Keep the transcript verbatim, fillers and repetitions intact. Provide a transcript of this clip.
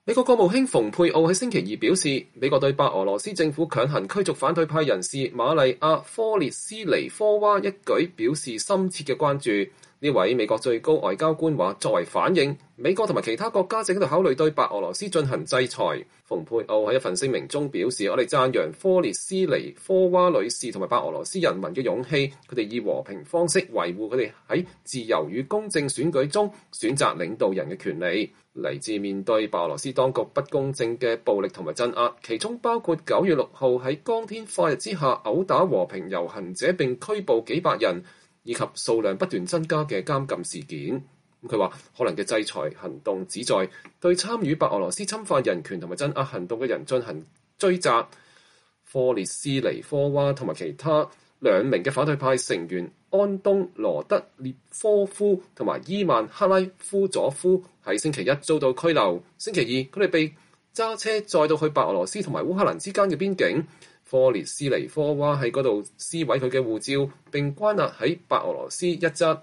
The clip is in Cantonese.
美國國務卿蓬佩奧喺星期二表示，美國對白俄羅斯政府強行驅逐反對派人士瑪麗亞·科列斯尼科娃一舉表示深切嘅關注。呢位美國最高外交官話，作為反應，美國同埋其他國家正喺度考慮對白俄羅斯進行制裁。蓬佩奧喺一份聲明中表示，我哋讚揚科列斯尼科娃女士同埋白俄羅斯人民嘅勇氣，佢哋以和平方式維護佢哋喺自由與公正選舉中選擇領導人嘅權利，嚟自面對白俄羅斯當局不公正嘅暴力同埋鎮壓，其中包括九月六號喺光天化日之下毆打和平遊行者並拘捕幾百人，以及數量不斷增加嘅監禁事件。佢話可能嘅制裁行動旨在對參與白俄羅斯侵犯人權同埋鎮壓行動嘅人進行追責。科列斯尼科娃同埋其他兩名嘅反對派成員安東羅德列科夫同埋伊曼克拉夫佐夫喺星期一遭到拘留。星期二佢哋被揸車載到去白俄羅斯同埋烏克蘭之間嘅邊境。科列斯尼科娃喺嗰度撕毀佢嘅護照並關押喺白俄羅斯一側。